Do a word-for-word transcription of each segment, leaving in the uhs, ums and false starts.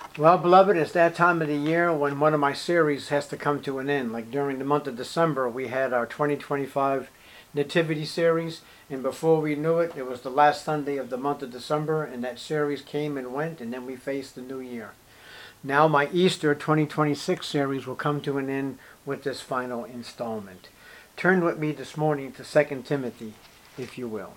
Well, beloved, it's that time of the year when one of my series has to come to an end. Like during the month of December, we had our twenty twenty-five Nativity series, and before we knew it, it was the last Sunday of the month of December, and that series came and went, and then we faced the new year. Now my Easter twenty twenty-six series will come to an end with this final installment. Turn with me this morning to Second Timothy, if you will.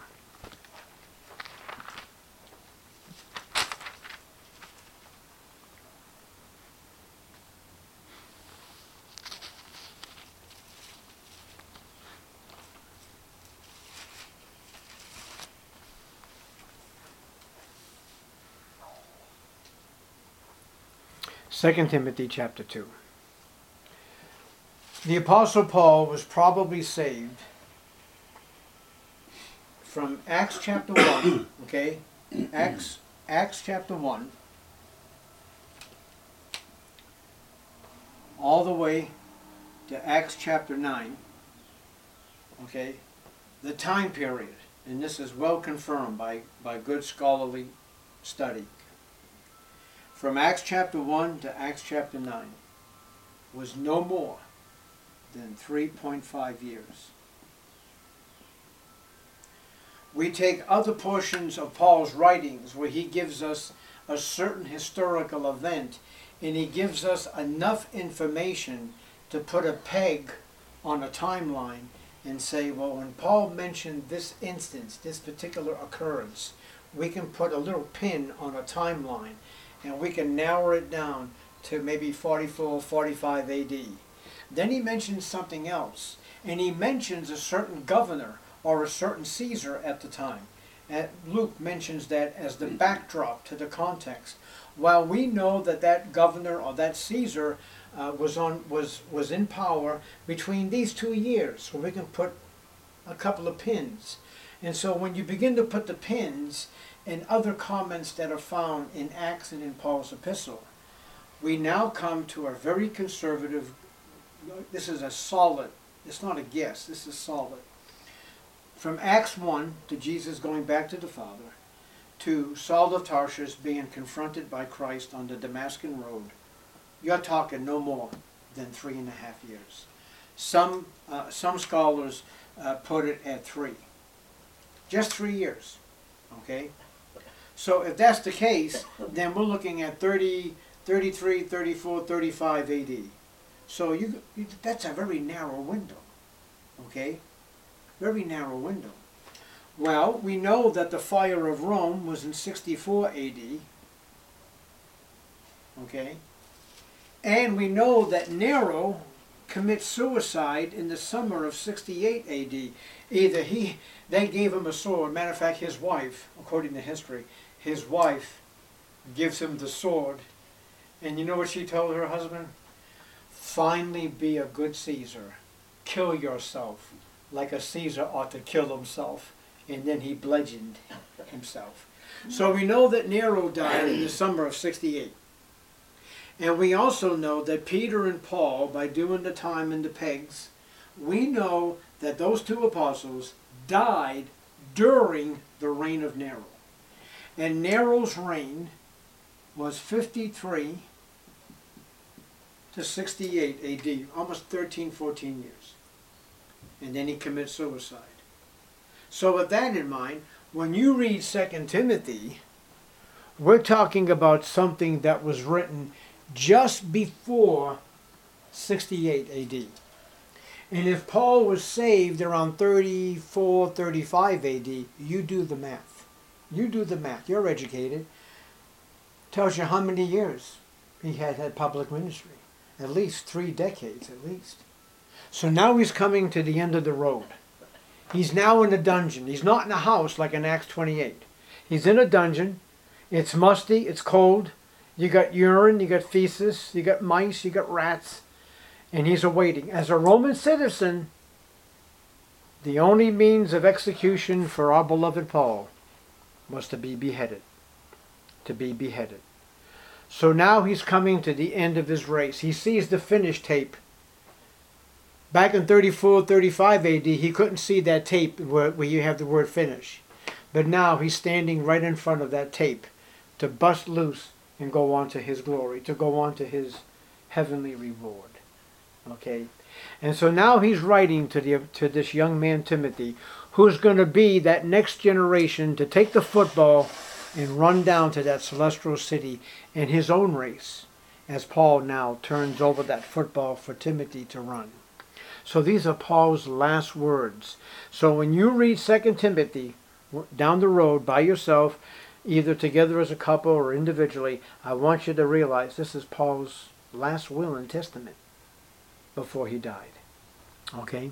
Second Timothy chapter two. The Apostle Paul was probably saved from Acts chapter one, okay? Acts, Acts chapter one, all the way to Acts chapter nine, okay? The time period, and this is well confirmed by, by good scholarly study. From Acts chapter one to Acts chapter nine was no more than three point five years. We take other portions of Paul's writings where he gives us a certain historical event and he gives us enough information to put a peg on a timeline and say, well, when Paul mentioned this instance, this particular occurrence, we can put a little pin on a timeline and we can narrow it down to maybe forty-four, forty-five A D. Then he mentions something else, and he mentions a certain governor or a certain Caesar at the time. And Luke mentions that as the backdrop to the context. While we know that that governor or that Caesar uh, was on was was in power between these two years, so we can put a couple of pins. And so when you begin to put the pins and other comments that are found in Acts and in Paul's epistle, we now come to a very conservative, this is a solid, it's not a guess, this is solid. From Acts one, to Jesus going back to the Father, to Saul of Tarsus being confronted by Christ on the Damascus road, you're talking no more than three and a half years. Some, uh, some scholars uh, put it at three. Just three years, okay? So if that's the case, then we're looking at thirty, thirty-three, thirty-four, thirty-five A D. So you, you, that's a very narrow window, okay? Very narrow window. Well, we know that the fire of Rome was in sixty-four A D, okay? And we know that Nero commits suicide in the summer of sixty-eight A D. Either he, they gave him a sword. Matter of fact, his wife, according to history, his wife gives him the sword. And you know what she told her husband? Finally be a good Caesar. Kill yourself like a Caesar ought to kill himself. And then he bludgeoned himself. So we know that Nero died in the summer of sixty-eight. And we also know that Peter and Paul, by doing the time and the pegs, we know that those two apostles died during the reign of Nero. And Nero's reign was fifty-three to sixty-eight A D, almost thirteen, fourteen years. And then he commits suicide. So with that in mind, when you read Second Timothy, we're talking about something that was written just before sixty-eight A D. And if Paul was saved around thirty-four, thirty-five A D, you do the math. You do the math. You're educated. Tells you how many years he had had public ministry. At least three decades, at least. So now he's coming to the end of the road. He's now in a dungeon. He's not in a house like in Acts twenty-eight. He's in a dungeon. It's musty. It's cold. You got urine. You got feces. You got mice. You got rats. And he's awaiting. As a Roman citizen, the only means of execution for our beloved Paul was to be beheaded. To be beheaded. So now he's coming to the end of his race. He sees the finish tape. Back in thirty-four, thirty-five A D, he couldn't see that tape where, where you have the word finish. But now he's standing right in front of that tape to bust loose and go on to his glory, to go on to his heavenly reward. Okay? And so now he's writing to the to this young man Timothy, who's going to be that next generation to take the football and run down to that celestial city in his own race, as Paul now turns over that football for Timothy to run. So these are Paul's last words. So when you read Second Timothy down the road by yourself, either together as a couple or individually, I want you to realize this is Paul's last will and testament before he died. Okay?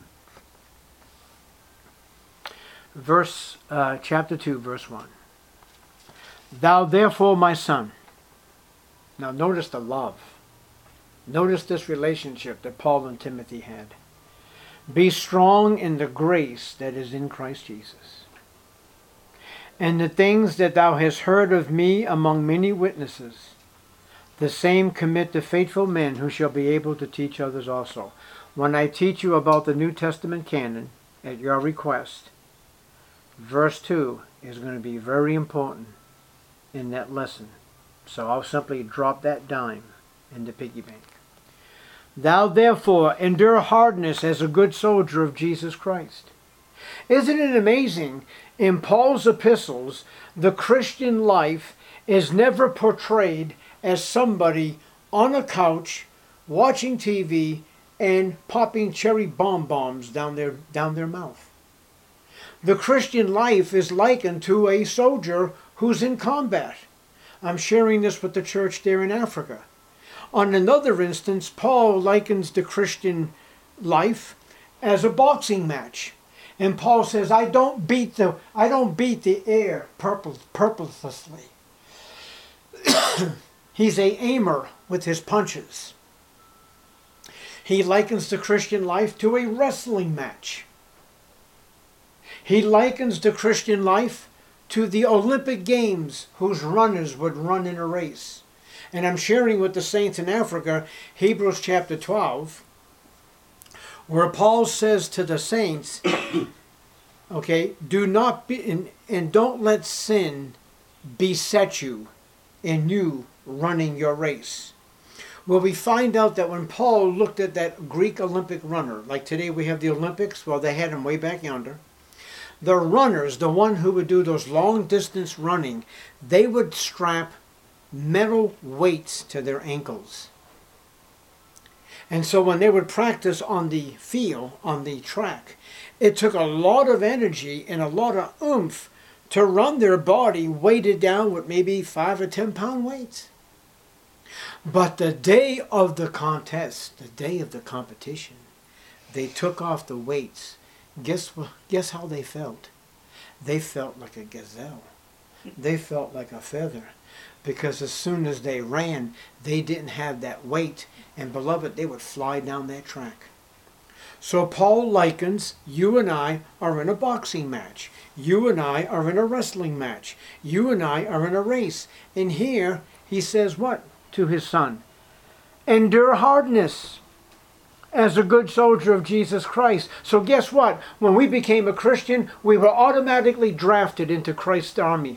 Verse, uh, chapter two, verse one. Thou therefore, my son. Now notice the love. Notice this relationship that Paul and Timothy had. Be strong in the grace that is in Christ Jesus. And the things that thou hast heard of me among many witnesses, the same commit to faithful men who shall be able to teach others also. When I teach you about the New Testament canon, at your request, verse two is going to be very important in that lesson. So I'll simply drop that dime in the piggy bank. Thou therefore endure hardness as a good soldier of Jesus Christ. Isn't it amazing? In Paul's epistles, the Christian life is never portrayed as somebody on a couch watching T V and popping cherry bonbons down their, down their mouth. The Christian life is likened to a soldier who's in combat. I'm sharing this with the church there in Africa. On another instance, Paul likens the Christian life as a boxing match. And Paul says, I don't beat the, I don't beat the air purpose, purposelessly. He's a aimer with his punches. He likens the Christian life to a wrestling match. He likens the Christian life to the Olympic Games, whose runners would run in a race. And I'm sharing with the saints in Africa, Hebrews chapter twelve, where Paul says to the saints, okay, do not be, and, and don't let sin beset you in you running your race. Well, we find out that when Paul looked at that Greek Olympic runner, like today we have the Olympics, well, they had them way back yonder. The runners, the one who would do those long distance running, they would strap metal weights to their ankles. And so when they would practice on the field, on the track, it took a lot of energy and a lot of oomph to run their body weighted down with maybe five or ten pound weights. But the day of the contest, the day of the competition, they took off the weights. Guess guess how they felt? They felt like a gazelle. They felt like a feather. Because as soon as they ran, they didn't have that weight. And beloved, they would fly down that track. So Paul likens, you and I are in a boxing match. You and I are in a wrestling match. You and I are in a race. And here he says what to his son? Endure hardness as a good soldier of Jesus Christ. So guess what? When we became a Christian, we were automatically drafted into Christ's army.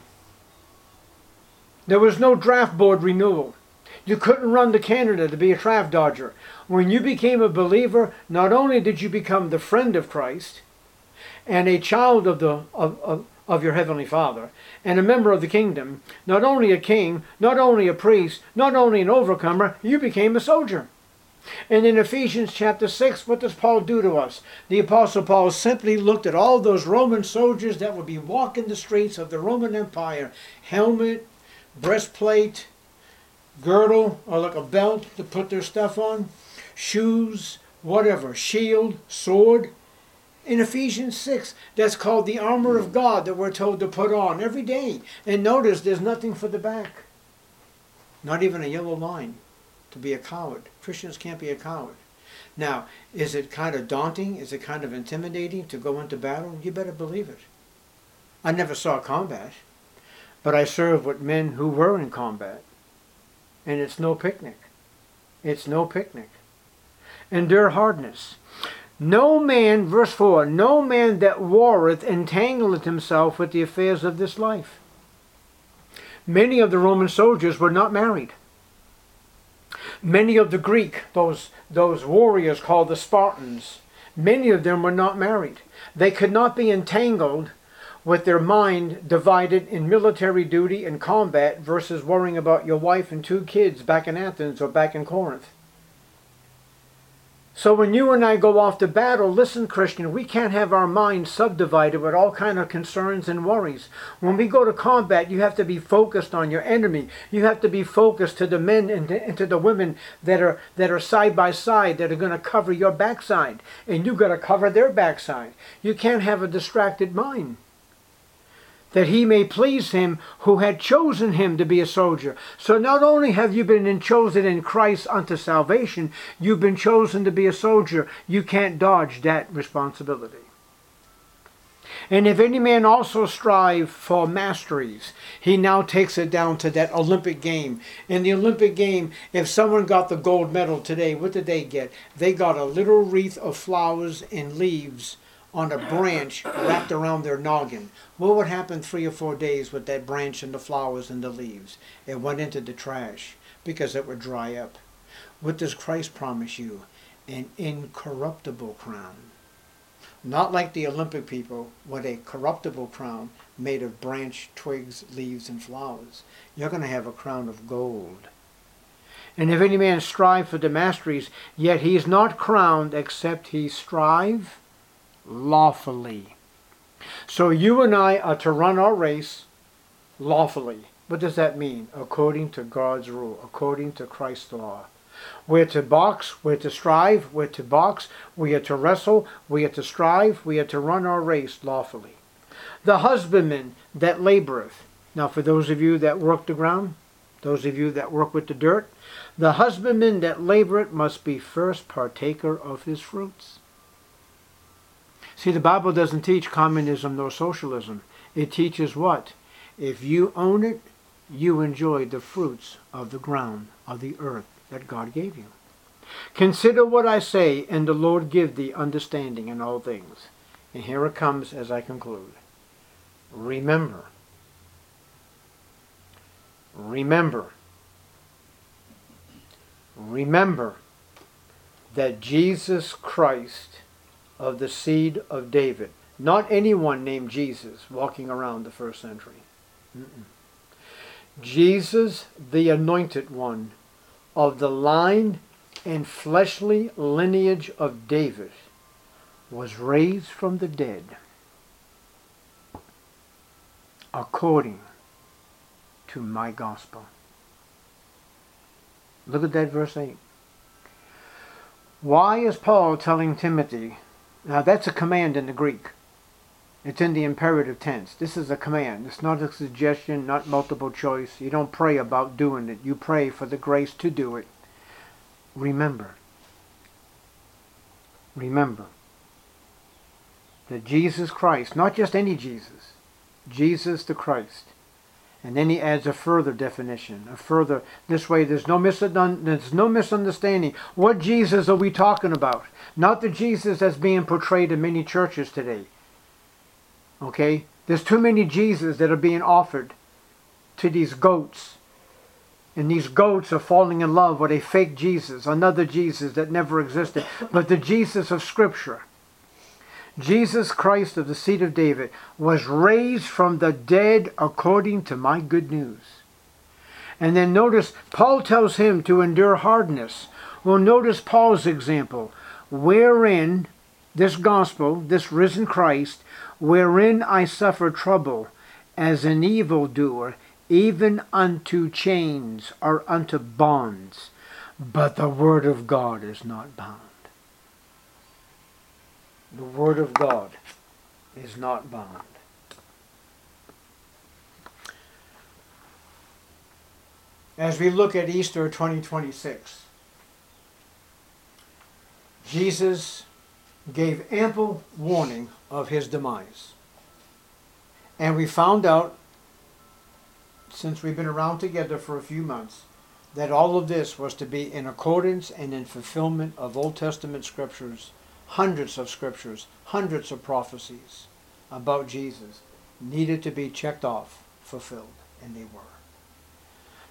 There was no draft board renewal. You couldn't run to Canada to be a draft dodger. When you became a believer, not only did you become the friend of Christ and a child of the of, of, of your Heavenly Father and a member of the kingdom, not only a king, not only a priest, not only an overcomer, you became a soldier. And in Ephesians chapter six, what does Paul do to us? The Apostle Paul simply looked at all those Roman soldiers that would be walking the streets of the Roman Empire. Helmet, breastplate, girdle, or like a belt to put their stuff on, shoes, whatever, shield, sword. In Ephesians six, that's called the armor of God that we're told to put on every day. And notice there's nothing for the back. Not even a yellow line to be a coward. Christians can't be a coward. Now, is it kind of daunting? Is it kind of intimidating to go into battle? You better believe it. I never saw combat, but I served with men who were in combat. And it's no picnic. It's no picnic. Endure hardness. No man, verse four, no man that warreth entangleth himself with the affairs of this life. Many of the Roman soldiers were not married. Many of the Greek, those, those warriors called the Spartans, many of them were not married. They could not be entangled with their mind divided in military duty and combat versus worrying about your wife and two kids back in Athens or back in Corinth. So when you and I go off to battle, listen, Christian, we can't have our minds subdivided with all kind of concerns and worries. When we go to combat, you have to be focused on your enemy. You have to be focused to the men and to, and to the women that are that are side by side, that are going to cover your backside. And you've got to cover their backside. You can't have a distracted mind. That he may please him who had chosen him to be a soldier. So not only have you been chosen in Christ unto salvation, you've been chosen to be a soldier. You can't dodge that responsibility. And if any man also strive for masteries, he now takes it down to that Olympic game. In the Olympic game, if someone got the gold medal today, what did they get? They got a little wreath of flowers and leaves on a branch wrapped around their noggin. What would happen three or four days with that branch and the flowers and the leaves? It went into the trash because it would dry up. What does Christ promise you? An incorruptible crown. Not like the Olympic people with a corruptible crown made of branch, twigs, leaves, and flowers. You're going to have a crown of gold. And if any man strive for the masteries, yet he is not crowned except he strive lawfully. So you and I are to run our race lawfully. What does that mean? According to God's rule, according to Christ's law. We're to box, we're to strive, we're to box, we are to wrestle, we are to strive, we are to run our race lawfully. The husbandman that laboreth. Now for those of you that work the ground, those of you that work with the dirt, the husbandman that laboreth must be first partaker of his fruits. See, the Bible doesn't teach communism nor socialism. It teaches what? If you own it, you enjoy the fruits of the ground, of the earth that God gave you. Consider what I say, and the Lord give thee understanding in all things. And here it comes as I conclude. Remember. Remember. Remember that Jesus Christ of the seed of David, not anyone named Jesus walking around the first century. Mm-mm. Jesus, the anointed one of the line and fleshly lineage of David, was raised from the dead according to my gospel. Look at that verse eight. Why is Paul telling Timothy? Now that's a command in the Greek. It's in the imperative tense. This is a command. It's not a suggestion, not multiple choice. You don't pray about doing it. You pray for the grace to do it. Remember. Remember that Jesus Christ, not just any Jesus, Jesus the Christ. And then he adds a further definition, a further, this way there's no, misun- there's no misunderstanding. What Jesus are we talking about? Not the Jesus that's being portrayed in many churches today. Okay? There's too many Jesus that are being offered to these goats. And these goats are falling in love with a fake Jesus, another Jesus that never existed. But the Jesus of Scripture, Jesus Christ of the seed of David, was raised from the dead according to my good news. And then notice, Paul tells him to endure hardness. Well, notice Paul's example. Wherein, this gospel, this risen Christ, wherein I suffer trouble as an evildoer, even unto chains or unto bonds. But the word of God is not bound. The word of God is not bound. As we look at Easter twenty twenty-six, Jesus gave ample warning of his demise. And we found out, since we've been around together for a few months, that all of this was to be in accordance and in fulfillment of Old Testament scriptures, hundreds of scriptures, hundreds of prophecies about Jesus needed to be checked off, fulfilled, and they were.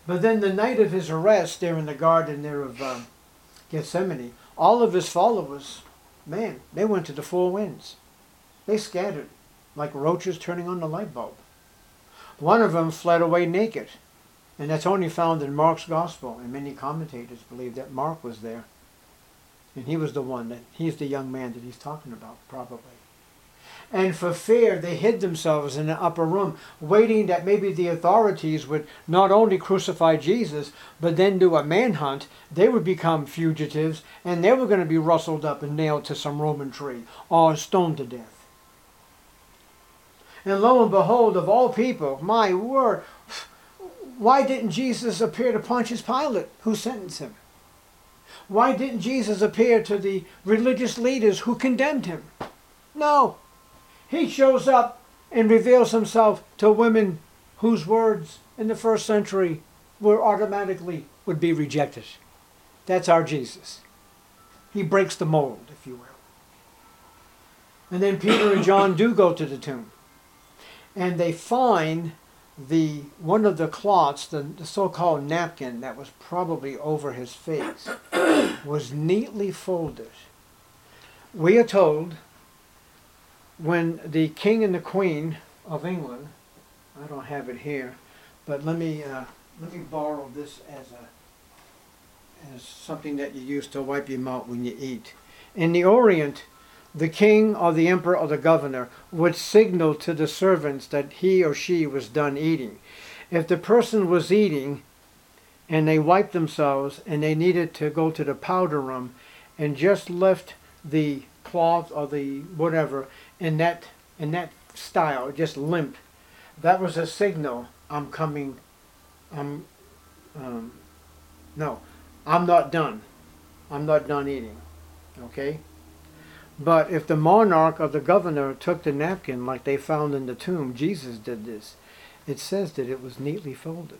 But then the night of his arrest, there in the garden there of um, Gethsemane, all of his followers, man, they went to the four winds. They scattered like roaches turning on the light bulb. One of them fled away naked. And that's only found in Mark's gospel. And many commentators believe that Mark was there. And he was the one that, he's the young man that he's talking about, probably. And for fear, they hid themselves in the upper room, waiting that maybe the authorities would not only crucify Jesus, but then do a manhunt. They would become fugitives, and they were going to be rustled up and nailed to some Roman tree, or stoned to death. And lo and behold, of all people, my word, why didn't Jesus appear to Pontius Pilate, who sentenced him? Why didn't Jesus appear to the religious leaders who condemned him? No. He shows up and reveals himself to women whose words in the first century were automatically would be rejected. That's our Jesus. He breaks the mold, if you will. And then Peter and John do go to the tomb. And they find the one of the cloths, the, the so-called napkin that was probably over his face, was neatly folded. We are told when the king and the queen of England, I don't have it here, but let me uh, let me borrow this as a as something that you use to wipe your mouth when you eat. In the Orient, the king or the emperor or the governor would signal to the servants that he or she was done eating. If the person was eating and they wiped themselves and they needed to go to the powder room and just left the cloth or the whatever in that in that style, just limp, that was a signal, I'm coming, I'm, um, no, I'm not done. I'm not done eating, okay? But if the monarch or the governor took the napkin like they found in the tomb, Jesus did this, it says that it was neatly folded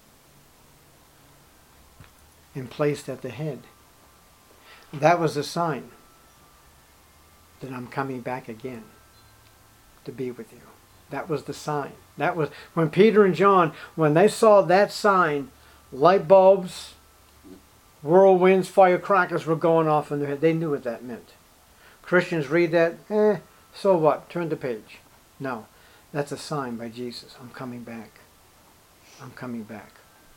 and placed at the head. That was a sign that I'm coming back again to be with you. That was the sign. That was when Peter and John, when they saw that sign, light bulbs, whirlwinds, firecrackers were going off in their head. They knew what that meant. Christians read that, eh, so what? Turn the page. No, that's a sign by Jesus. I'm coming back. I'm coming back.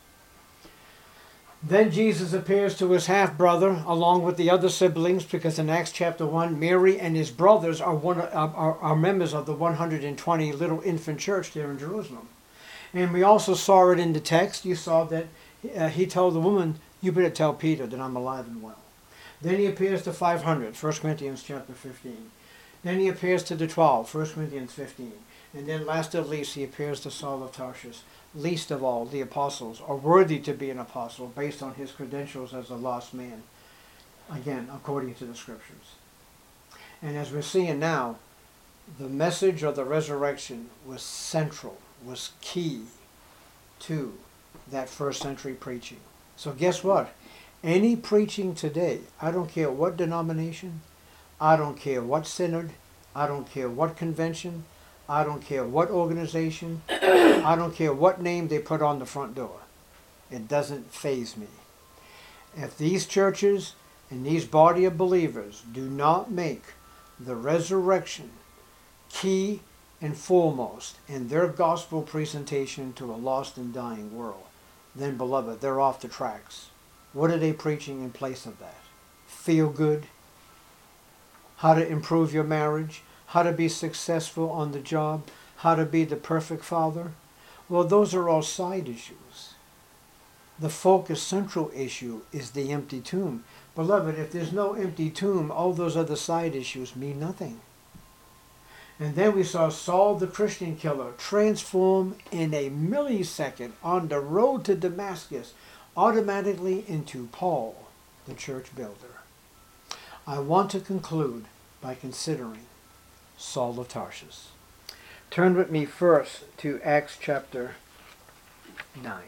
Then Jesus appears to his half-brother along with the other siblings, because in Acts chapter one, Mary and his brothers are, one, are, are members of the one hundred twenty little infant church there in Jerusalem. And we also saw it in the text. You saw that uh, he told the woman, you better tell Peter that I'm alive and well. Then he appears to five hundred, First Corinthians chapter fifteen. Then he appears to the twelve, First Corinthians fifteen. And then last at least he appears to Saul of Tarsus. Least of all, the apostles are worthy to be an apostle based on his credentials as a lost man. Again, according to the scriptures. And as we're seeing now, the message of the resurrection was central, was key to that first century preaching. So guess what? Any preaching today, I don't care what denomination, I don't care what synod, I don't care what convention, I don't care what organization, I don't care what name they put on the front door. It doesn't faze me. If these churches and these body of believers do not make the resurrection key and foremost in their gospel presentation to a lost and dying world, then, beloved, they're off the tracks. What are they preaching in place of that? Feel good? How to improve your marriage? How to be successful on the job? How to be the perfect father? Well, those are all side issues. The focus central issue is the empty tomb. Beloved, if there's no empty tomb, all those other side issues mean nothing. And then we saw Saul the Christian killer transform in a millisecond on the road to Damascus automatically into Paul, the church builder. I want to conclude by considering Saul of Tarsus. Turn with me first to Acts chapter nine.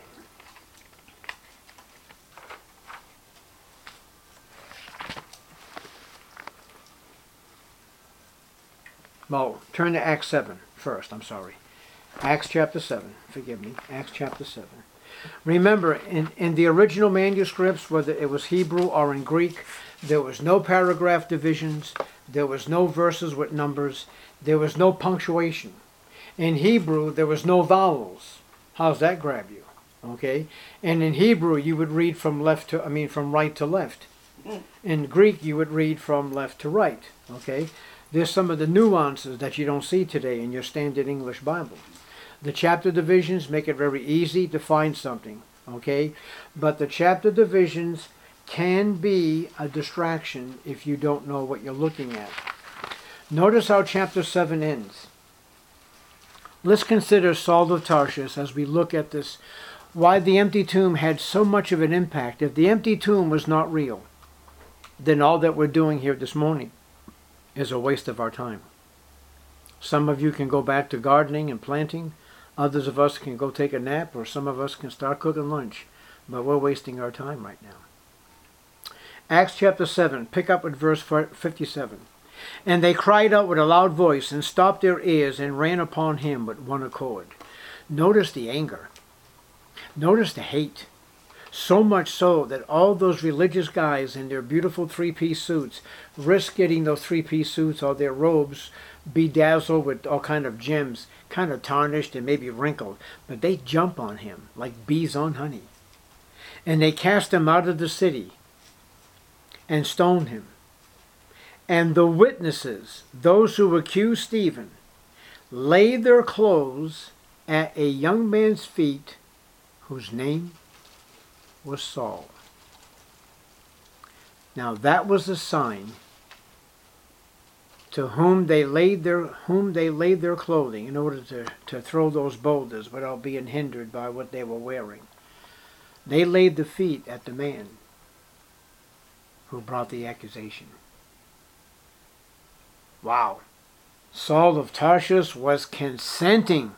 Well, turn to Acts seven first, I'm sorry. Acts chapter seven, forgive me, Acts chapter seven. Remember, in, in the original manuscripts, whether it was Hebrew or in Greek, there was no paragraph divisions, there was no verses with numbers, there was no punctuation. In Hebrew, there was no vowels. How's that grab you? Okay? And in Hebrew, you would read from left to, I mean, from right to left. In Greek, you would read from left to right. Okay? There's some of the nuances that you don't see today in your standard English Bible. The chapter divisions make it very easy to find something. Okay? But the chapter divisions can be a distraction if you don't know what you're looking at. Notice how chapter seven ends. Let's consider Saul of Tarshish as we look at this, why the empty tomb had so much of an impact. If the empty tomb was not real, then all that we're doing here this morning is a waste of our time. Some of you can go back to gardening and planting. Others of us can go take a nap, or some of us can start cooking lunch. But we're wasting our time right now. Acts chapter seven, pick up at verse fifty-seven. And they cried out with a loud voice and stopped their ears and ran upon him with one accord. Notice the anger. Notice the hate. So much so that all those religious guys in their beautiful three-piece suits risk getting those three-piece suits or their robes bedazzled with all kind of gems, kind of tarnished and maybe wrinkled. But they jump on him like bees on honey. And they cast him out of the city and stoned him. And the witnesses, those who accused Stephen, laid their clothes at a young man's feet whose name was Saul. Now that was a sign to whom they laid their whom they laid their clothing in order to, to throw those boulders without being hindered by what they were wearing. They laid the feet at the man who brought the accusation. Wow. Saul of Tarshish was consenting,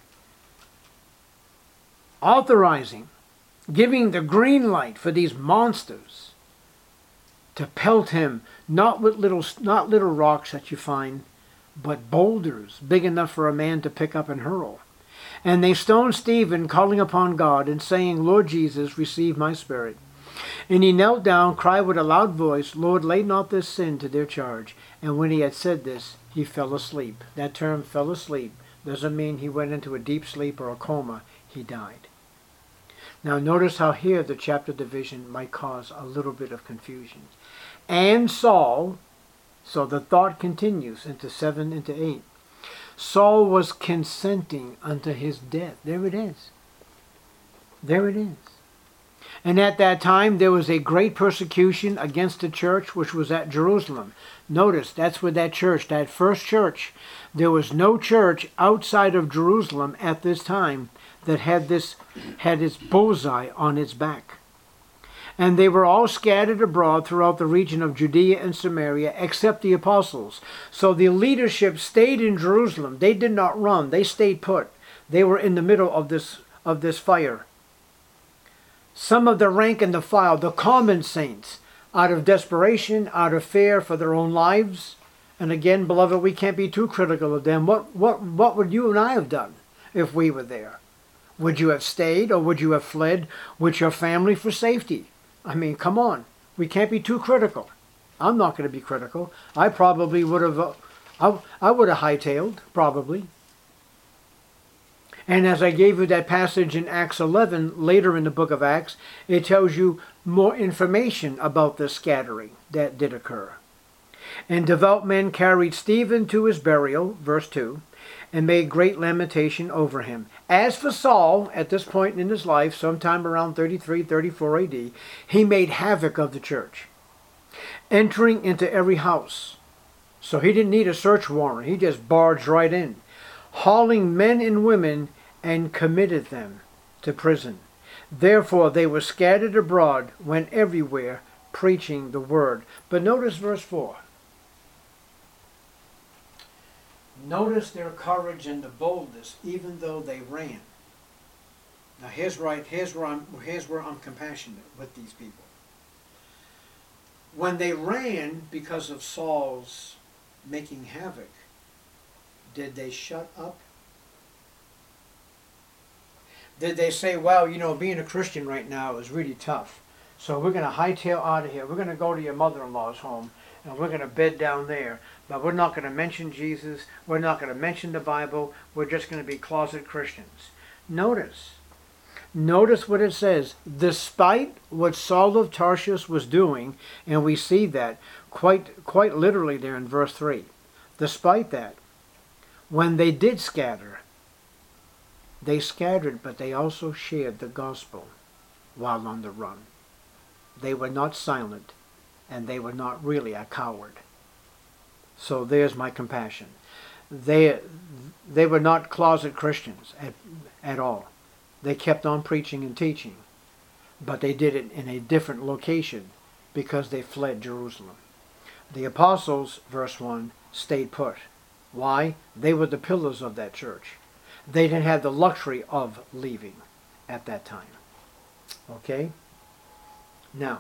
authorizing, giving the green light for these monsters to pelt him, not with little, not little rocks that you find, but boulders big enough for a man to pick up and hurl. And they stoned Stephen, calling upon God and saying, Lord Jesus, receive my spirit. And he knelt down, cried with a loud voice, Lord, lay not this sin to their charge. And when he had said this, he fell asleep. That term, fell asleep, doesn't mean he went into a deep sleep or a coma. He died. Now notice how here the chapter division might cause a little bit of confusion. And Saul, so the thought continues into seven, into eight. Saul was consenting unto his death. There it is. There it is. And at that time there was a great persecution against the church which was at Jerusalem. Notice, that's where that church, that first church, there was no church outside of Jerusalem at this time that had this, had its bullseye on its back. And they were all scattered abroad throughout the region of Judea and Samaria, except the apostles. So the leadership stayed in Jerusalem. They did not run. They stayed put. They were in the middle of this, of this fire. Some of the rank and the file, the common saints, out of desperation, out of fear for their own lives. And again, beloved, we can't be too critical of them. What, what, what would you and I have done if we were there? Would you have stayed, or would you have fled with your family for safety? I mean, come on. We can't be too critical. I'm not going to be critical. I probably would have, uh, I, I would have hightailed, probably. And as I gave you that passage in Acts eleven, later in the book of Acts, it tells you more information about the scattering that did occur. And devout men carried Stephen to his burial, verse two, and made great lamentation over him. As for Saul, at this point in his life, sometime around thirty-three, thirty-four A D, he made havoc of the church, entering into every house. So he didn't need a search warrant. He just barged right in, hauling men and women, and committed them to prison. Therefore they were scattered abroad, went everywhere, preaching the word. But notice verse four. Notice their courage and the boldness, even though they ran. Now here's right. Here's where I'm. Here's where I'm compassionate with these people. When they ran because of Saul's making havoc, did they shut up? Did they say, well, you know, being a Christian right now is really tough, so we're going to hightail out of here. We're going to go to your mother-in-law's home, and we're going to bed down there. But we're not going to mention Jesus. We're not going to mention the Bible. We're just going to be closet Christians. Notice. Notice what it says. Despite what Saul of Tarsus was doing, and we see that quite, quite literally there in verse three. Despite that, when they did scatter, they scattered, but they also shared the gospel while on the run. They were not silent, and they were not really a coward. So there's my compassion. They, they were not closet Christians at, at all. They kept on preaching and teaching, but they did it in a different location because they fled Jerusalem. The apostles, verse one, stayed put. Why? They were the pillars of that church. They didn't have the luxury of leaving at that time. Okay? Now,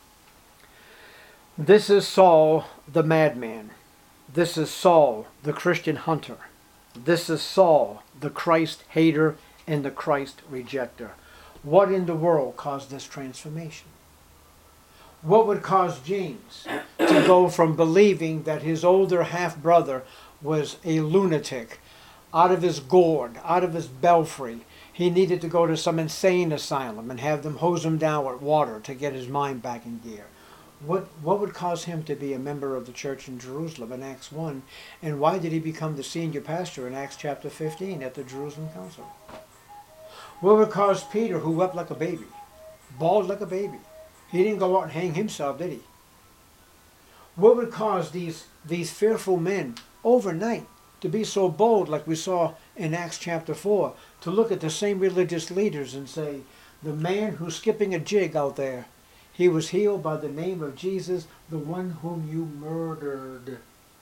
this is Saul the madman. This is Saul the Christian hunter. This is Saul the Christ hater and the Christ rejecter. What in the world caused this transformation? What would cause James to go from believing that his older half-brother was a lunatic, out of his gourd, out of his belfry? He needed to go to some insane asylum and have them hose him down with water to get his mind back in gear. What, what would cause him to be a member of the church in Jerusalem in Acts one? And why did he become the senior pastor in Acts chapter fifteen at the Jerusalem Council? What would cause Peter, who wept like a baby, bawled like a baby? He didn't go out and hang himself, did he? What would cause these, these fearful men overnight to be so bold, like we saw in Acts chapter four, to look at the same religious leaders and say, the man who's skipping a jig out there, he was healed by the name of Jesus, the one whom you murdered.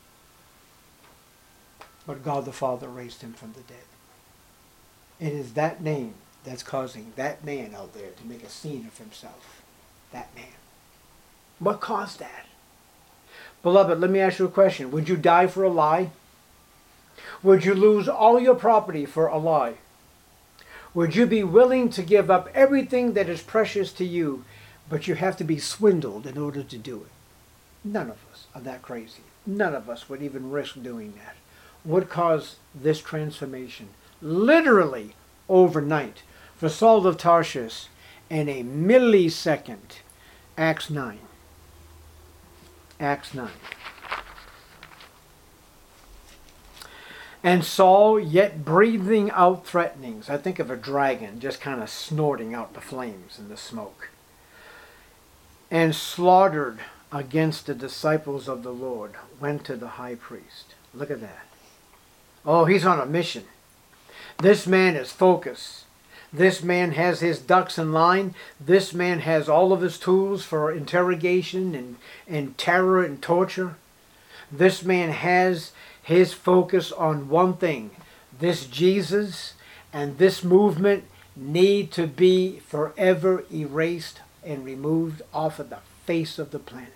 But God the Father raised him from the dead. It is that name that's causing that man out there to make a scene of himself. That man. What caused that? Beloved, let me ask you a question. Would you die for a lie? Would you lose all your property for a lie? Would you be willing to give up everything that is precious to you, but you have to be swindled in order to do it? None of us are that crazy. None of us would even risk doing that. What caused this transformation? Literally overnight. For Saul of Tarsus, in a millisecond. Acts nine. Acts nine. And Saul, yet breathing out threatenings. I think of a dragon just kind of snorting out the flames and the smoke. And slaughtered against the disciples of the Lord, went to the high priest. Look at that. Oh, he's on a mission. This man is focused. This man has his ducks in line. This man has all of his tools for interrogation and, and terror and torture. This man has his focus on one thing. This Jesus and this movement need to be forever erased and removed off of the face of the planet.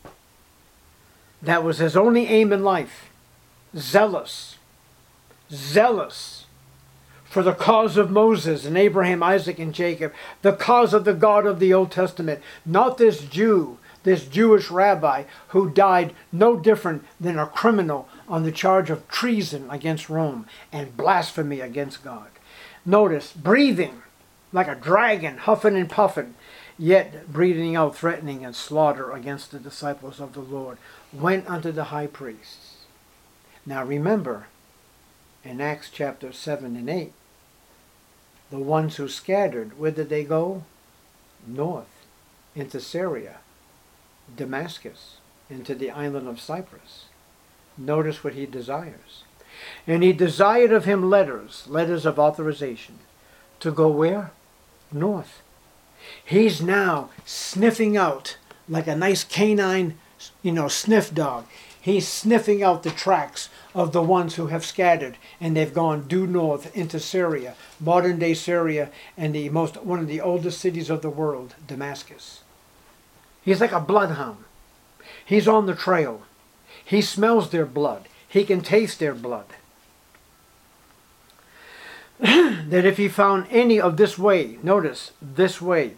That was his only aim in life. Zealous. Zealous for the cause of Moses and Abraham, Isaac, and Jacob. The cause of the God of the Old Testament. Not this Jew, this Jewish rabbi who died no different than a criminal on the charge of treason against Rome and blasphemy against God. Notice, breathing like a dragon, huffing and puffing, yet breathing out threatening and slaughter against the disciples of the Lord, went unto the high priests. Now remember, in Acts chapter seven and eight, the ones who scattered, where did they go? North, into Syria, Damascus, into the island of Cyprus. Notice what he desires. And he desired of him letters, letters of authorization, to go where? North. He's now sniffing out like a nice canine, you know, sniff dog. He's sniffing out the tracks of the ones who have scattered, and they've gone due north into Syria, modern day Syria, and the most one of the oldest cities of the world, Damascus. He's like a bloodhound. He's on the trail. He smells their blood. He can taste their blood. that if he found any of this way, notice, this way,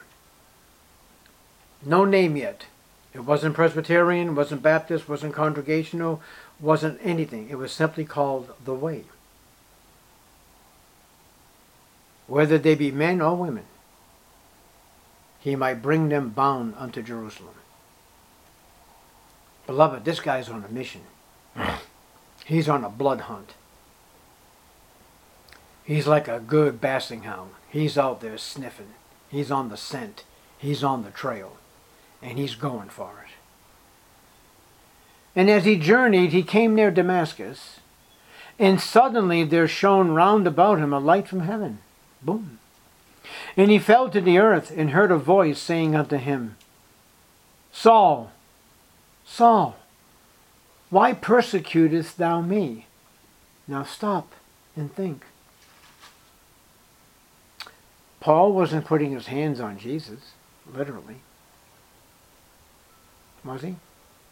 no name yet. It wasn't Presbyterian, wasn't Baptist, wasn't Congregational, wasn't anything. It was simply called the way. Whether they be men or women, he might bring them bound unto Jerusalem. Beloved, this guy's on a mission. He's on a blood hunt. He's like a good basking hound. He's out there sniffing. He's on the scent. He's on the trail. And he's going for it. And as he journeyed, he came near Damascus. And suddenly there shone round about him a light from heaven. Boom. And he fell to the earth and heard a voice saying unto him, Saul, Saul, why persecutest thou me? Now stop and think. Paul wasn't putting his hands on Jesus, literally. Was he?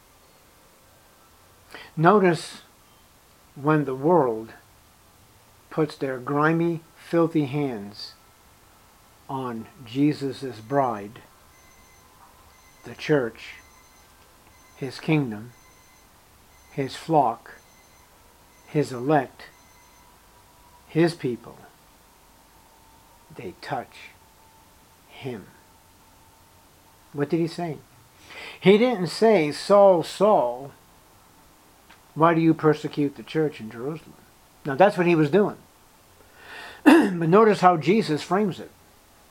Notice when the world puts their grimy, filthy hands on Jesus' bride, the church, his kingdom, his flock, his elect, his people, they touch him. What did he say? He didn't say, Saul, Saul, why do you persecute the church in Jerusalem? Now that's what he was doing. But notice how Jesus frames it.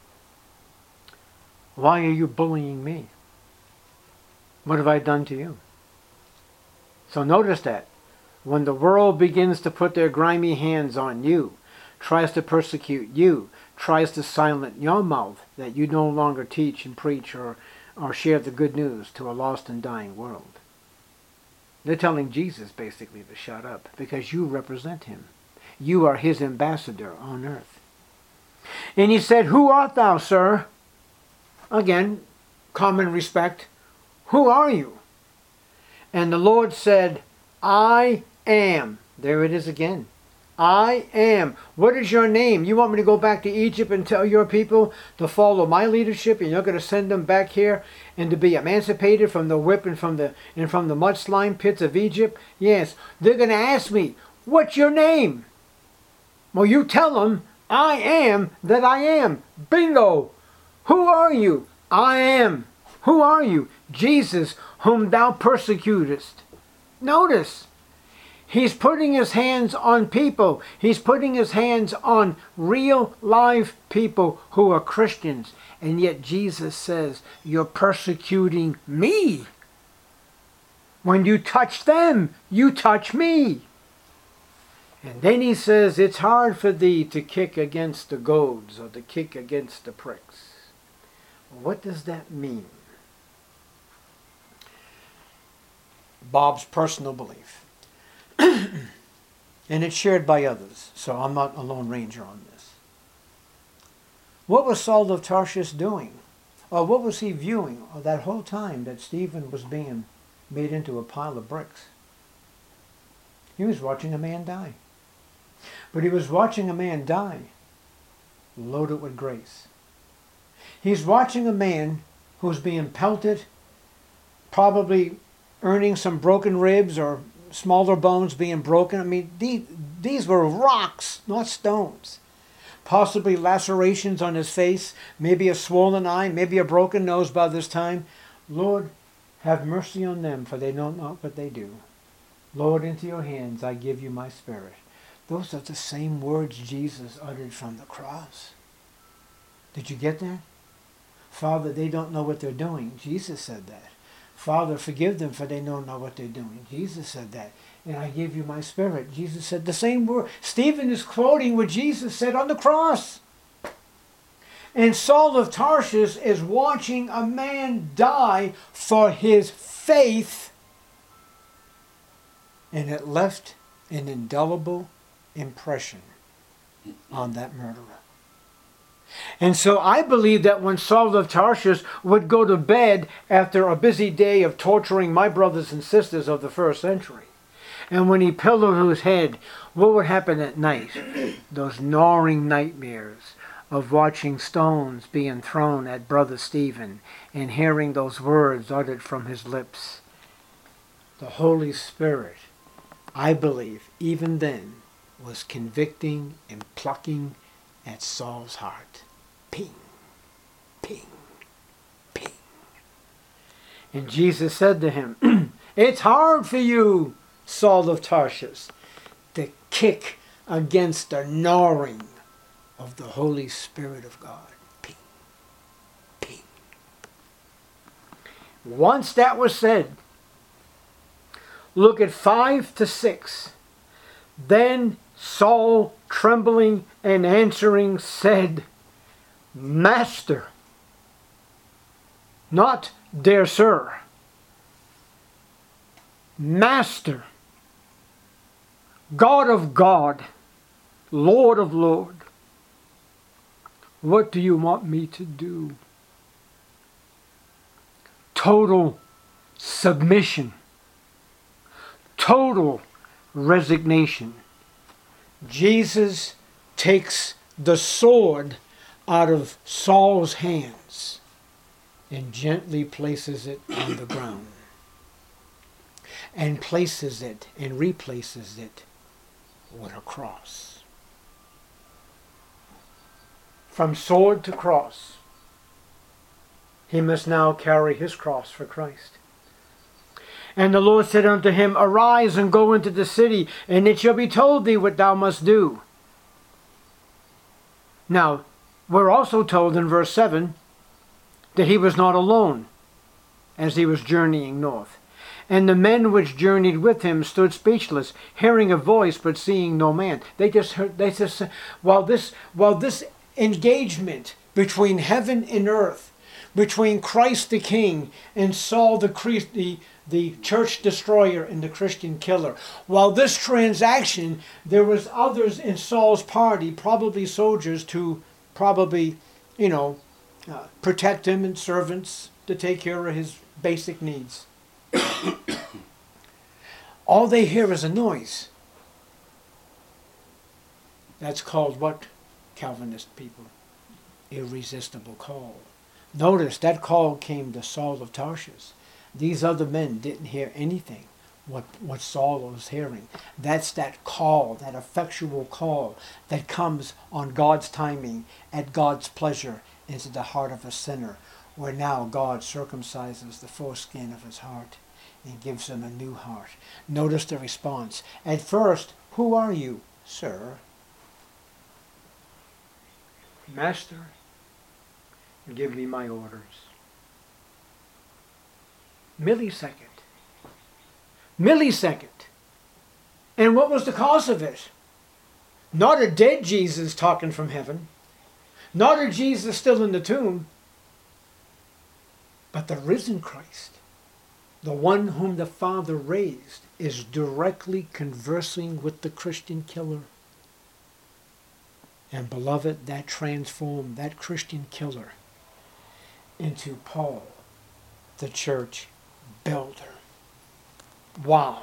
Why are you bullying me? What have I done to you? So notice that. When the world begins to put their grimy hands on you, tries to persecute you, tries to silence your mouth, that you no longer teach and preach or, or share the good news to a lost and dying world. They're telling Jesus basically to shut up because you represent him. You are his ambassador on earth. And he said, Who art thou, sir? Again, common respect. Who are you? And the Lord said, I am. There it is again. I am. What is your name? You want me to go back to Egypt and tell your people to follow my leadership, and you're going to send them back here and to be emancipated from the whip and from the and from the mudslime pits of Egypt? Yes. They're going to ask me, what's your name? Well, you tell them, I am that I am. Bingo. Who are you? I am. Who are you? Jesus, whom thou persecutest. Notice. He's putting his hands on people. He's putting his hands on real live people who are Christians. And yet Jesus says, you're persecuting me. When you touch them, you touch me. And then he says, it's hard for thee to kick against the goads or to kick against the pricks. What does that mean? Bob's personal belief. And it's shared by others, so I'm not a lone ranger on this. What was Saul of Tarsus doing? Or what was he viewing that whole time that Stephen was being made into a pile of bricks? He was watching a man die. But he was watching a man die loaded with grace. He's watching a man who's being pelted, probably earning some broken ribs or smaller bones being broken. I mean, these, these were rocks, not stones. Possibly lacerations on his face, maybe a swollen eye, maybe a broken nose by this time. Lord, have mercy on them, for they know not what they do. Lord, into your hands I give you my spirit. Those are the same words Jesus uttered from the cross. Did you get that? Father, they don't know what they're doing. Jesus said that. Father, forgive them, for they don't know what they're doing. Jesus said that. And I give you my spirit. Jesus said the same word. Stephen is quoting what Jesus said on the cross. And Saul of Tarsus is watching a man die for his faith. And it left an indelible impression on that murderer. And so I believe that when Saul of Tarsus would go to bed after a busy day of torturing my brothers and sisters of the first century, And when he pillowed his head, what would happen at night? Those gnawing nightmares of watching stones being thrown at Brother Stephen and hearing those words uttered from his lips. The Holy Spirit, I believe, even then, was convicting and plucking at Saul's heart. Ping, ping, ping. And Jesus said to him, it's hard for you, Saul of Tarsus, to kick against the gnawing of the Holy Spirit of God. Ping, ping. Once that was said, look at five to six. Then Saul, trembling and answering, said, Master, not dear sir, Master, God of God, Lord of Lord, what do you want me to do? Total submission, total resignation. Jesus takes the sword out of Saul's hands and gently places it on the ground. And places it and replaces it with a cross. From sword to cross, he must now carry his cross for Christ. And the Lord said unto him, arise and go into the city, and it shall be told thee what thou must do. Now, we're also told in verse seven that he was not alone as he was journeying north. And the men which journeyed with him stood speechless, hearing a voice but seeing no man. They just heard, they just, while this, while this engagement between heaven and earth, between Christ the King and Saul the, the, the church destroyer and the Christian killer, while this transaction, there was others in Saul's party, probably soldiers to probably, you know, uh, protect him and servants to take care of his basic needs. All they hear is a noise. That's called what, Calvinist people? Irresistible call. Notice that call came to Saul of Tarsus. These other men didn't hear anything what, what Saul was hearing. That's that call, that effectual call that comes on God's timing, at God's pleasure, into the heart of a sinner, where now God circumcises the foreskin of his heart and gives him a new heart. Notice the response. At first, who are you, sir? Master, give me my orders. Millisecond. Millisecond. And what was the cause of it? Not a dead Jesus talking from heaven. Not a Jesus still in the tomb. But the risen Christ, the one whom the Father raised, is directly conversing with the Christian killer. And beloved, that transformed that Christian killer into Paul, the church builder. Wow.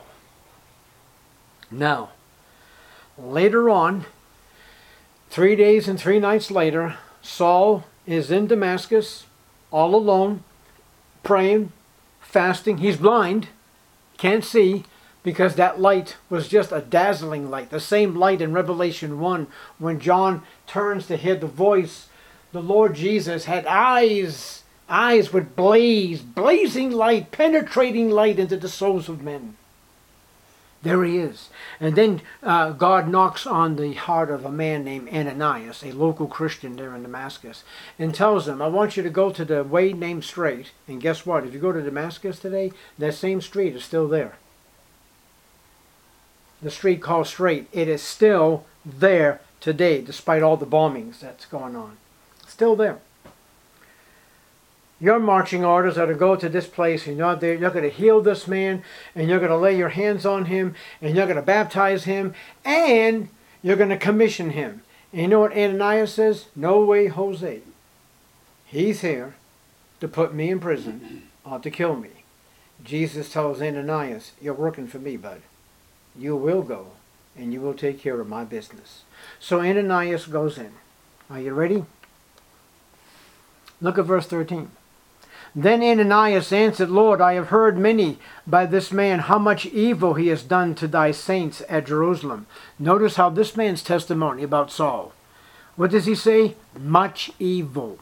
Now, later on, three days and three nights later, Saul is in Damascus, all alone, praying, fasting. He's blind, can't see, because that light was just a dazzling light. The same light in Revelation one, when John turns to hear the voice, the Lord Jesus had eyes, eyes would blaze, blazing light, penetrating light into the souls of men. There he is. And then uh, God knocks on the heart of a man named Ananias, a local Christian there in Damascus, and tells him, I want you to go to the way named Straight. And guess what? If you go to Damascus today, that same street is still there. The street called Straight. It is still there today, despite all the bombings that's going on. Still there. Your marching orders are to go to this place, and you're there. You're going to heal this man, and you're going to lay your hands on him, and you're going to baptize him, and you're going to commission him. And you know what Ananias says? No way, Jose. He's here to put me in prison or to kill me. Jesus tells Ananias, you're working for me, bud. you will go and you will take care of my business. So Ananias goes in. Are you ready? Look at verse thirteen. Then Ananias answered, Lord, I have heard many by this man how much evil he has done to thy saints at Jerusalem. Notice how this man's testimony about Saul. What does he say? Much evil.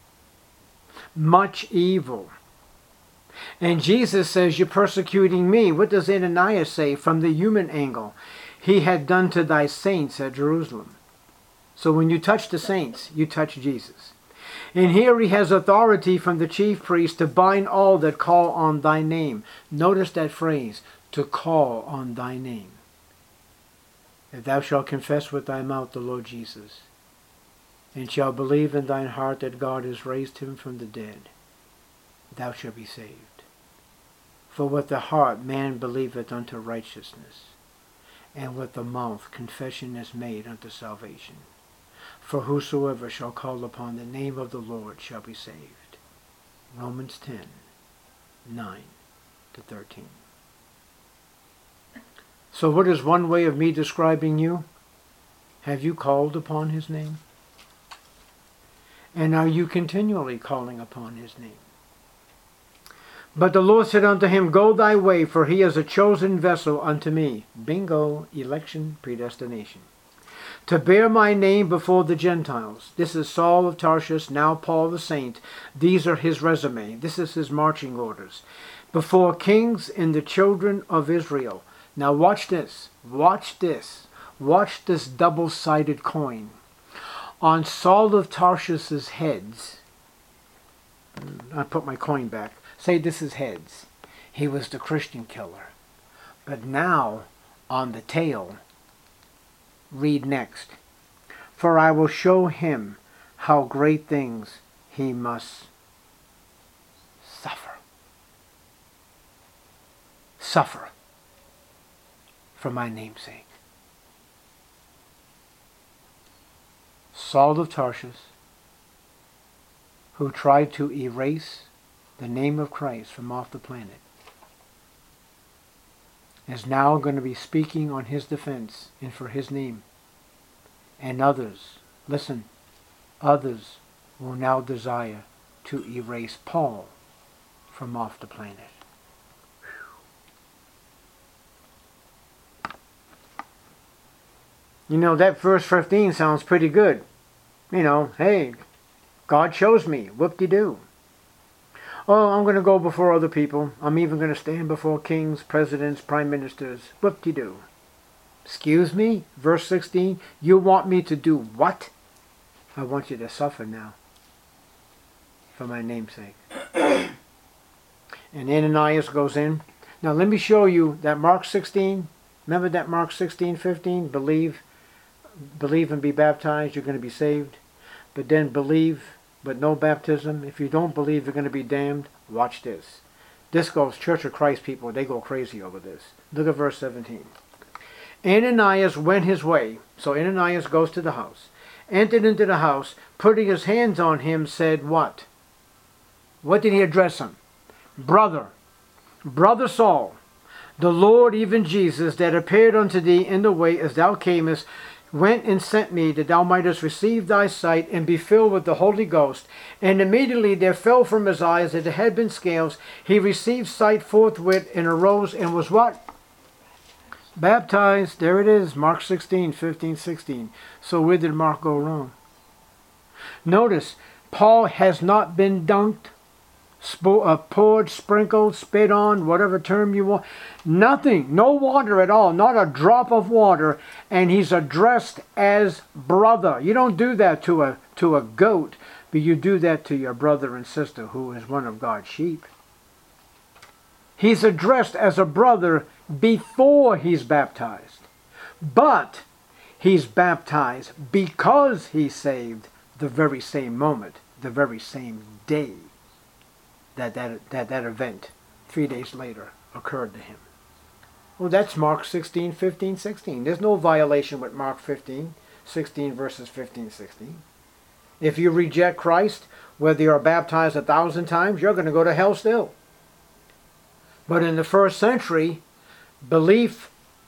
Much evil. And Jesus says, you're persecuting me. What does Ananias say from the human angle? He had done to thy saints at Jerusalem. So when you touch the saints, you touch Jesus. And here he has authority from the chief priest to bind all that call on thy name. Notice that phrase, to call on thy name. If thou shalt confess with thy mouth the Lord Jesus, and shalt believe in thine heart that God has raised him from the dead, thou shalt be saved. For with the heart man believeth unto righteousness, and with the mouth confession is made unto salvation. For whosoever shall call upon the name of the Lord shall be saved. Romans ten, nine to thirteen. So what is one way of me describing you? Have you called upon his name? And are you continually calling upon his name? But the Lord said unto him, Go thy way, for he is a chosen vessel unto me. Bingo, election, predestination. To bear my name before the Gentiles. This is Saul of Tarsus, now Paul the Saint. These are his resume. This is his marching orders. Before kings and the children of Israel. Now watch this. Watch this. Watch this double-sided coin. On Saul of Tarsus's heads. I put my coin back. Say this is heads. He was the Christian killer. But now on the tail. Read next. For I will show him how great things he must suffer. Suffer for my name's sake. Saul of Tarsus, who tried to erase the name of Christ from off the planet, is now going to be speaking on his defense and for his name. And others, listen, others will now desire to erase Paul from off the planet. Whew. You know, that verse fifteen sounds pretty good. You know, hey, God chose me, whoop-de-doo. Oh, I'm going to go before other people. I'm even going to stand before kings, presidents, prime ministers. Whoop-de-doo. Excuse me? Verse sixteen. You want me to do what? I want you to suffer now. For my name's sake. And Ananias goes in. Now let me show you that Mark sixteen. Remember that Mark sixteen, fifteen? Believe, believe and be baptized. You're going to be saved. But then believe, but no baptism. If you don't believe, you're going to be damned. Watch this. This goes, Church of Christ people, they go crazy over this. Look at verse seventeen. Ananias went his way. So Ananias goes to the house. Entered into the house, putting his hands on him, said what? What did he address him? Brother, brother Saul, the Lord, even Jesus, that appeared unto thee in the way as thou camest, went and sent me that thou mightest receive thy sight and be filled with the Holy Ghost. And immediately there fell from his eyes as it had been scales. He received sight forthwith and arose and was what? Baptized. There it is. Mark sixteen, fifteen, sixteen. So where did Mark go wrong? Notice, Paul has not been dunked, spo- uh, poured, sprinkled, spit on, whatever term you want. Nothing. No water at all. Not a drop of water. And he's addressed as brother. You don't do that to a, to a goat, but you do that to your brother and sister who is one of God's sheep. He's addressed as a brother before he's baptized. But he's baptized because he's saved the very same moment, the very same day that that, that, that event, three days later, occurred to him. Well, that's Mark sixteen, fifteen, sixteen. There's no violation with Mark fifteen, sixteen verses fifteen, sixteen. If you reject Christ, whether you're baptized a thousand times, you're going to go to hell still. But in the first century, belief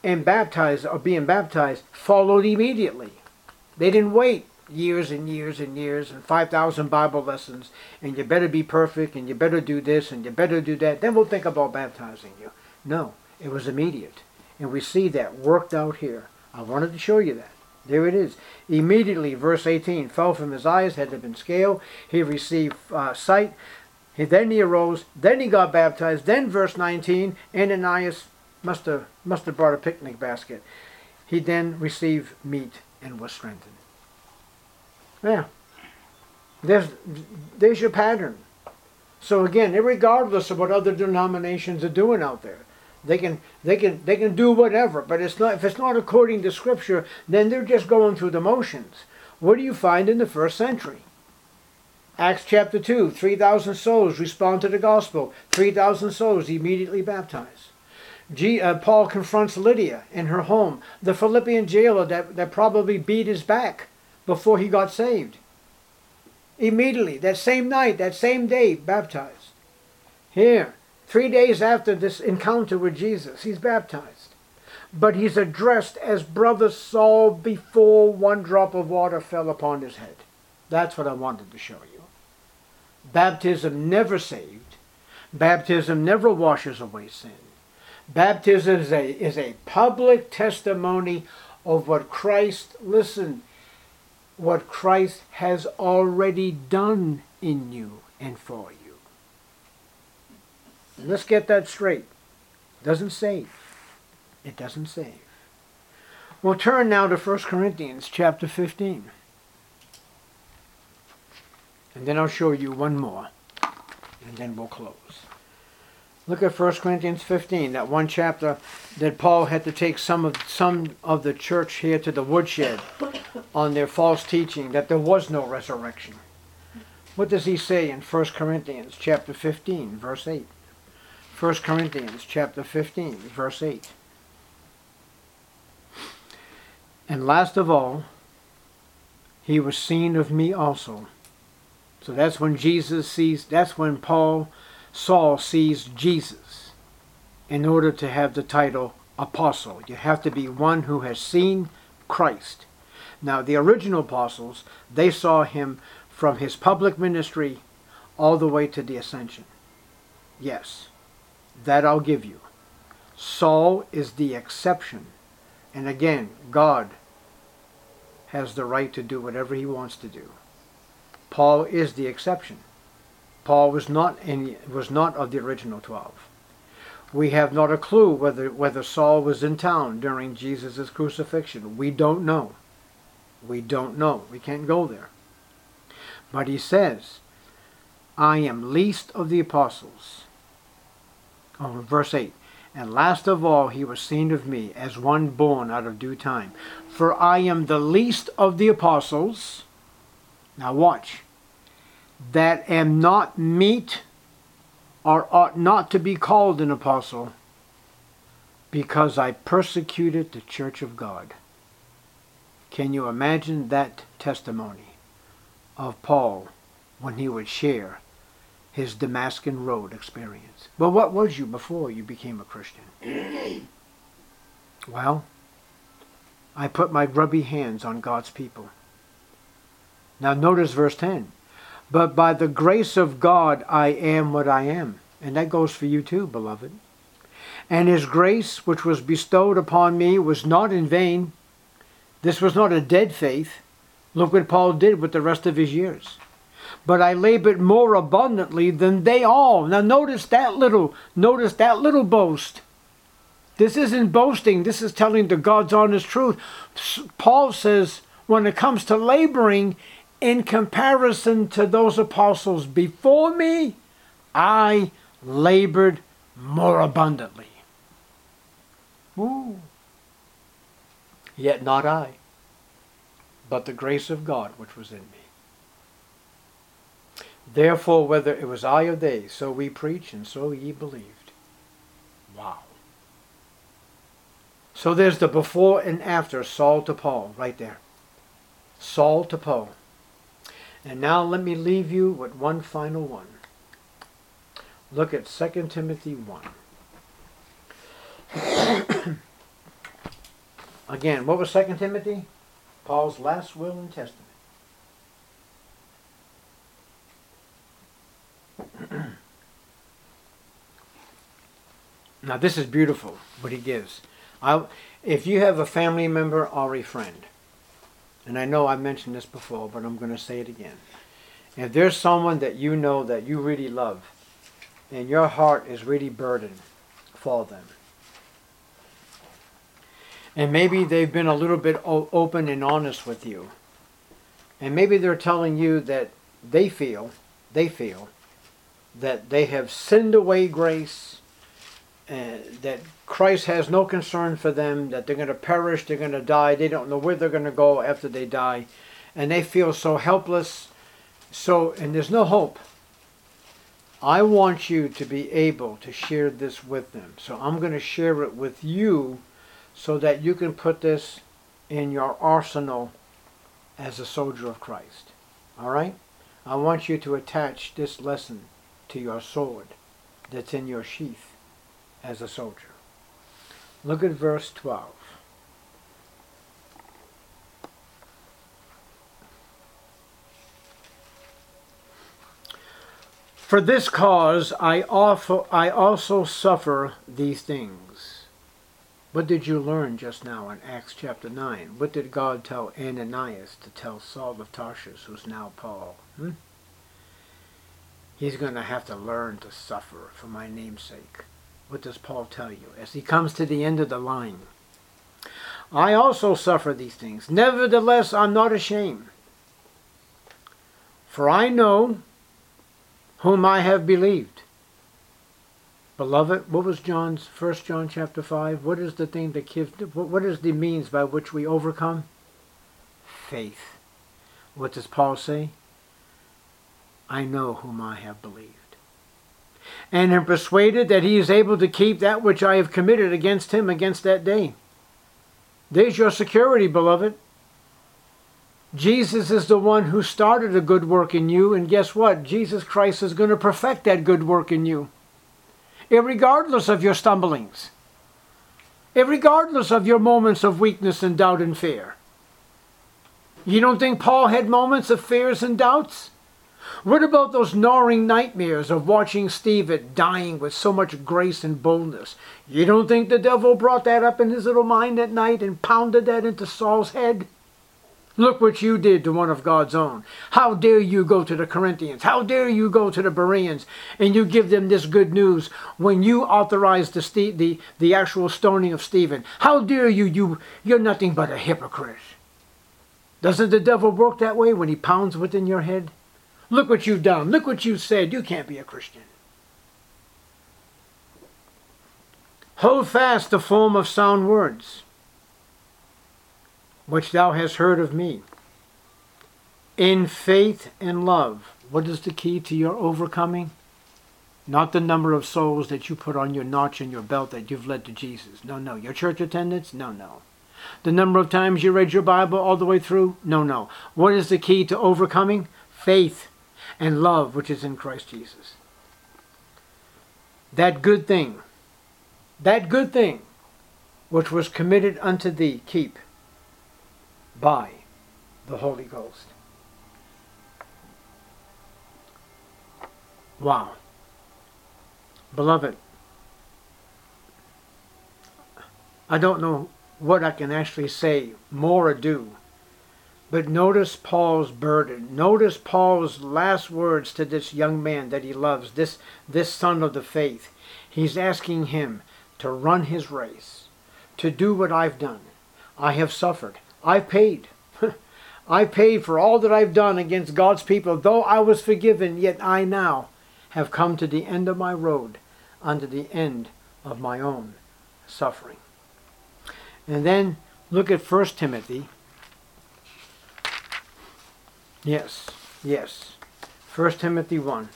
and baptized or being baptized followed immediately. They didn't wait years and years and years and five thousand Bible lessons and you better be perfect and you better do this and you better do that. Then we'll think about baptizing you. No, it was immediate. And we see that worked out here. I wanted to show you that. There it is. Immediately, verse eighteen, fell from his eyes, had been scaled. He received uh, sight. He, then he arose. Then he got baptized. Then verse nineteen, Ananias must have, must have brought a picnic basket. He then received meat and was strengthened. Yeah. There's, there's your pattern. So again, regardless of what other denominations are doing out there, They can they can they can do whatever, but it's not if it's not according to Scripture, then they're just going through the motions. What do you find in the first century? Acts chapter two, three thousand souls respond to the gospel. three thousand souls immediately baptized. G, uh, Paul confronts Lydia in her home, the Philippian jailer that, that probably beat his back before he got saved. Immediately, that same night, that same day, baptized. Here, three days after this encounter with Jesus, he's baptized. But he's addressed as Brother Saul before one drop of water fell upon his head. That's what I wanted to show you. Baptism never saved. Baptism never washes away sin. Baptism is a, is a public testimony of what Christ, listen, what Christ has already done in you and for you. Let's get that straight. It doesn't save. It doesn't save. We'll turn now to First Corinthians chapter fifteen. And then I'll show you one more. And then we'll close. Look at First Corinthians fifteen, that one chapter that Paul had to take some of some of the church here to the woodshed on their false teaching that there was no resurrection. What does he say in First Corinthians chapter fifteen, verse eight? First Corinthians chapter fifteen, verse eight. And last of all, he was seen of me also. So that's when Jesus sees, that's when Paul, Saul sees Jesus in order to have the title apostle. You have to be one who has seen Christ. Now the original apostles, they saw him from his public ministry all the way to the ascension. Yes, that I'll give you. Saul is the exception. And again, God has the right to do whatever he wants to do. Paul is the exception. Paul was not any, was not of the original twelve. We have not a clue whether whether Saul was in town during Jesus' crucifixion. We don't know. We don't know. We can't go there. But he says, I am least of the apostles. Oh, verse eight. And last of all he was seen of me as one born out of due time. For I am the least of the apostles. Now watch. That am not meet or ought not to be called an apostle, because I persecuted the church of God. Can you imagine that testimony of Paul when he would share his Damascus Road experience? Well, what was you before you became a Christian? Well, I put my grubby hands on God's people. Now notice verse ten. But by the grace of God I am what I am. And that goes for you too, beloved. And his grace which was bestowed upon me was not in vain. This was not a dead faith. Look what Paul did with the rest of his years. But I labored more abundantly than they all. Now notice that little, notice that little boast. This isn't boasting. This is telling the God's honest truth. Paul says when it comes to laboring, in comparison to those apostles before me, I labored more abundantly. Ooh. Yet not I, but the grace of God which was in me. Therefore, whether it was I or they, so we preach, and so ye believed. Wow. So there's the before and after, Saul to Paul, right there. Saul to Paul. And now let me leave you with one final one. Look at Second Timothy one. Again, what was Second Timothy? Paul's last will and testament. Now this is beautiful, what he gives. I, if you have a family member or a friend, and I know I've mentioned this before, but I'm going to say it again. If there's someone that you know that you really love, and your heart is really burdened for them, and maybe they've been a little bit open and honest with you, and maybe they're telling you that they feel, they feel, that they have sinned away grace, and that Christ has no concern for them, that they're going to perish, they're going to die, they don't know where they're going to go after they die, and they feel so helpless, so, and there's no hope. I want you to be able to share this with them. So I'm going to share it with you so that you can put this in your arsenal as a soldier of Christ. All right? I want you to attach this lesson to your sword that's in your sheath as a soldier. Look at verse twelve. For this cause I also, I also suffer these things. What did you learn just now in Acts chapter nine? What did God tell Ananias to tell Saul of Tarsus, who's now Paul? Hmm? He's going to have to learn to suffer for my name's sake. What does Paul tell you as he comes to the end of the line? I also suffer these things. Nevertheless, I'm not ashamed. For I know whom I have believed. Beloved, what was John's, First John chapter five? What is the thing that gives, what is the means by which we overcome? Faith. What does Paul say? I know whom I have believed, and am persuaded that he is able to keep that which I have committed against him against that day. There's your security, beloved. Jesus is the one who started a good work in you, and guess what? Jesus Christ is going to perfect that good work in you, irregardless of your stumblings, irregardless of your moments of weakness and doubt and fear. You don't think Paul had moments of fears and doubts? What about those gnawing nightmares of watching Stephen dying with so much grace and boldness? You don't think the devil brought that up in his little mind at night and pounded that into Saul's head? Look what you did to one of God's own. How dare you go to the Corinthians? How dare you go to the Bereans and you give them this good news when you authorized the, the, the actual stoning of Stephen? How dare you, you? You're nothing but a hypocrite. Doesn't the devil work that way when he pounds within your head? Look what you've done. Look what you said. You can't be a Christian. Hold fast the form of sound words, which thou hast heard of me, in faith and love. What is the key to your overcoming? Not the number of souls that you put on your notch in your belt that you've led to Jesus. No, no. Your church attendance? No, no. The number of times you read your Bible all the way through? No, no. What is the key to overcoming? Faith and love, which is in Christ Jesus. That good thing, that good thing, which was committed unto thee, keep by the Holy Ghost. Wow. Beloved, I don't know what I can actually say more or do, but notice Paul's burden. Notice Paul's last words to this young man that he loves, this, this son of the faith. He's asking him to run his race, to do what I've done. I have suffered. I've paid. I paid for all that I've done against God's people. Though I was forgiven, yet I now have come to the end of my road, unto the end of my own suffering. And then look at First Timothy. Yes, yes. First Timothy one.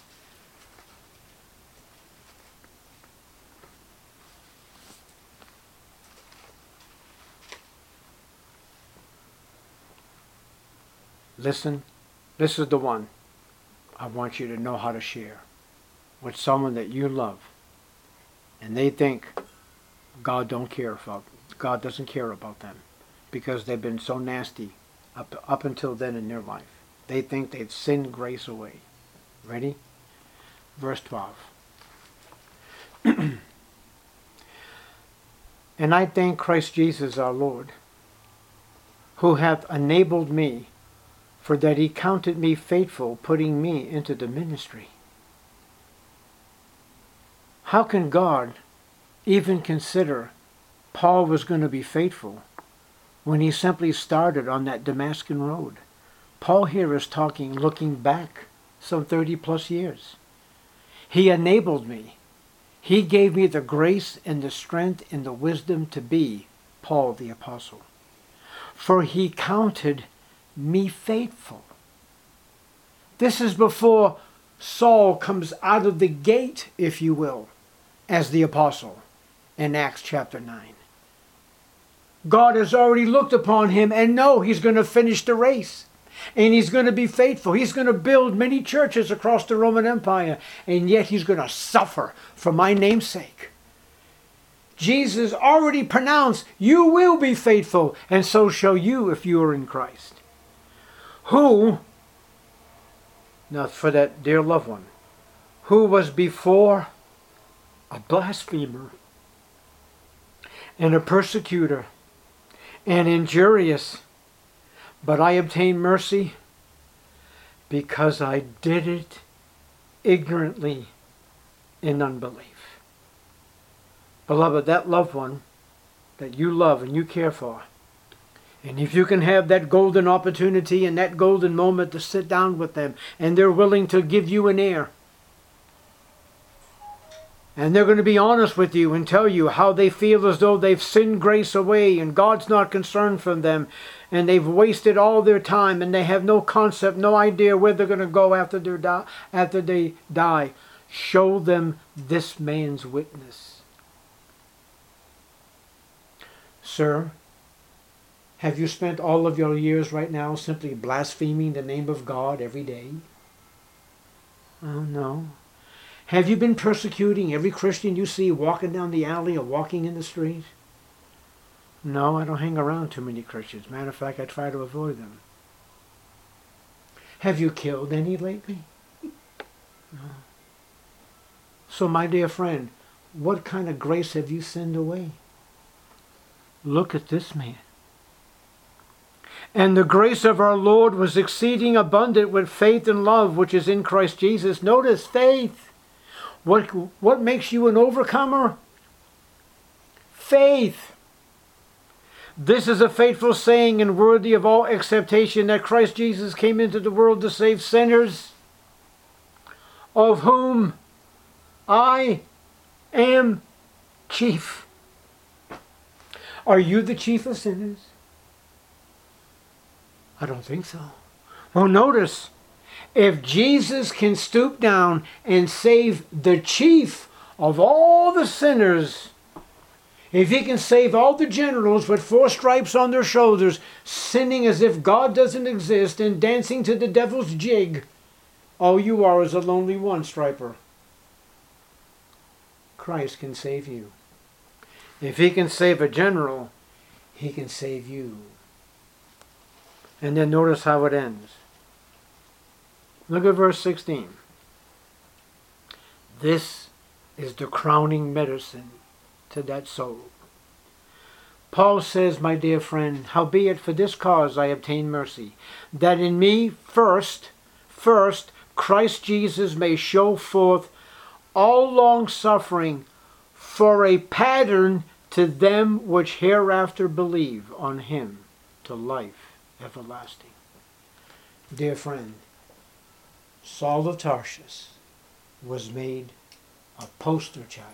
Listen, this is the one I want you to know how to share with someone that you love, and they think God don't care about, God doesn't care about them. because they've been so nasty up, up until then in their life. They think they've sinned grace away. Ready? Verse twelve. And I thank Christ Jesus our Lord, who hath enabled me, for that he counted me faithful, putting me into the ministry. How can God even consider Paul was going to be faithful when he simply started on that Damascus road? Paul here is talking, looking back some thirty plus years. He enabled me. He gave me the grace and the strength and the wisdom to be Paul the Apostle. For he counted me faithful. This is before Saul comes out of the gate, if you will, as the apostle in Acts chapter nine. God has already looked upon him and know he's going to finish the race. And he's going to be faithful. He's going to build many churches across the Roman Empire. And yet he's going to suffer for my name's sake. Jesus already pronounced, you will be faithful, and so shall you if you are in Christ. Who, now for that dear loved one, who was before a blasphemer and a persecutor and injurious, but I obtained mercy because I did it ignorantly in unbelief. Beloved, that loved one that you love and you care for, and if you can have that golden opportunity and that golden moment to sit down with them, and they're willing to give you an ear, and they're going to be honest with you and tell you how they feel as though they've sinned grace away and God's not concerned for them, and they've wasted all their time and they have no concept, no idea where they're going to go after, their di- after they die. Show them this man's witness. Sir, have you spent all of your years right now simply blaspheming the name of God every day? Oh, no. Have you been persecuting every Christian you see walking down the alley or walking in the street? No, I don't hang around too many Christians. Matter of fact, I try to avoid them. Have you killed any lately? No. So, my dear friend, what kind of grace have you sinned away? Look at this man. And the grace of our Lord was exceeding abundant with faith and love, which is in Christ Jesus. Notice faith. What, what makes you an overcomer? Faith. This is a faithful saying and worthy of all acceptation, that Christ Jesus came into the world to save sinners, of whom I am chief. Are you the chief of sinners? I don't think so. Well, notice, if Jesus can stoop down and save the chief of all the sinners, if he can save all the generals with four stripes on their shoulders, sinning as if God doesn't exist and dancing to the devil's jig, all you are is a lonely one striper. Christ can save you. If he can save a general, he can save you. And then notice how it ends. Look at verse sixteen. This is the crowning medicine to that soul. Paul says, my dear friend, howbeit for this cause I obtain mercy, that in me first, first, Christ Jesus may show forth all long suffering for a pattern to them which hereafter believe on him to life everlasting. Dear friend, Saul of Tarsus was made a poster child.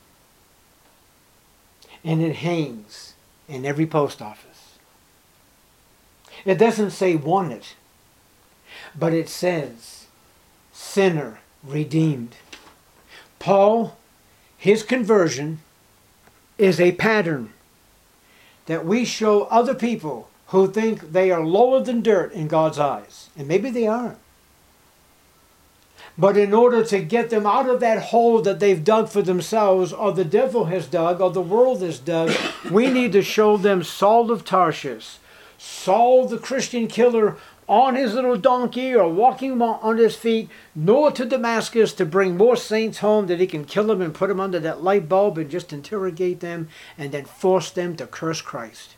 And it hangs in every post office. It doesn't say wanted, but it says sinner redeemed. Paul, his conversion is a pattern that we show other people who think they are lower than dirt in God's eyes. And maybe they are. But in order to get them out of that hole that they've dug for themselves, or the devil has dug, or the world has dug, we need to show them Saul of Tarshish, Saul the Christian killer, on his little donkey or walking on his feet, north to Damascus to bring more saints home that he can kill them and put them under that light bulb and just interrogate them and then force them to curse Christ.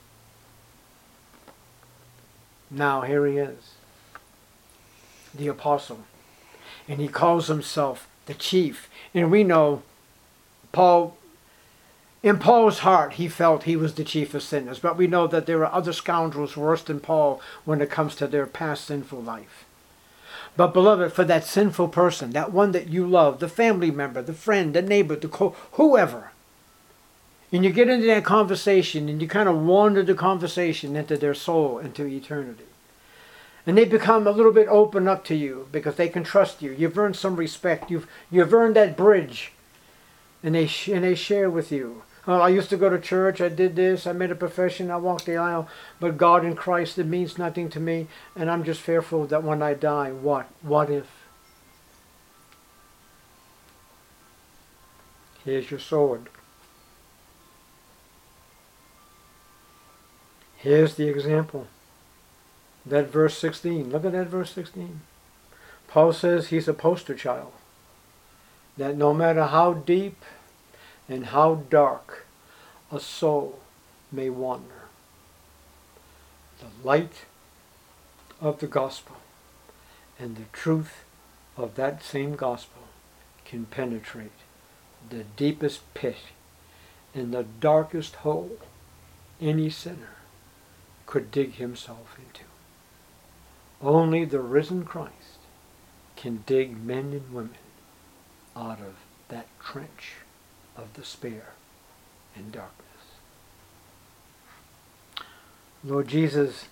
Now here he is, the apostle. And he calls himself the chief. And we know Paul, in Paul's heart, he felt he was the chief of sinners. But we know that there are other scoundrels worse than Paul when it comes to their past sinful life. But beloved, for that sinful person, that one that you love, the family member, the friend, the neighbor, the co whoever, and you get into that conversation and you kind of wander the conversation into their soul, into eternity. And they become a little bit open up to you because they can trust you. You've earned some respect. You've, you've earned that bridge. And they, sh and they share with you. Oh, I used to go to church. I did this. I made a profession. I walked the aisle. But God in Christ, it means nothing to me. And I'm just fearful that when I die, what? What if? Here's your sword. Here's the example. That verse sixteen. Look at that verse sixteen. Paul says he's a poster child. That no matter how deep and how dark a soul may wander, the light of the gospel and the truth of that same gospel can penetrate the deepest pit and the darkest hole any sinner could dig himself into. Only the risen Christ can dig men and women out of that trench of despair and darkness. Lord Jesus,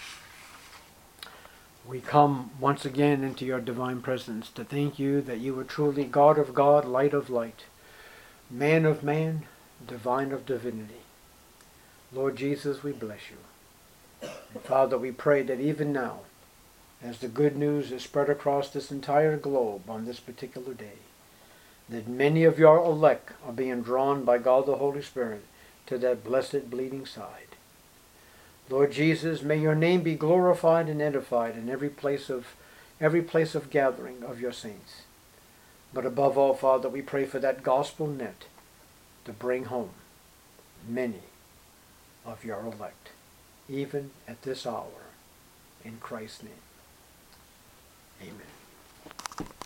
we come once again into your divine presence to thank you that you are truly God of God, light of light, man of man, divine of divinity. Lord Jesus, we bless you. And Father, we pray that even now, as the good news is spread across this entire globe on this particular day, that many of your elect are being drawn by God the Holy Spirit to that blessed bleeding side. Lord Jesus, may your name be glorified and edified in every place of every place of gathering of your saints. But above all, Father, we pray for that gospel net to bring home many of your elect, even at this hour, in Christ's name. Amen.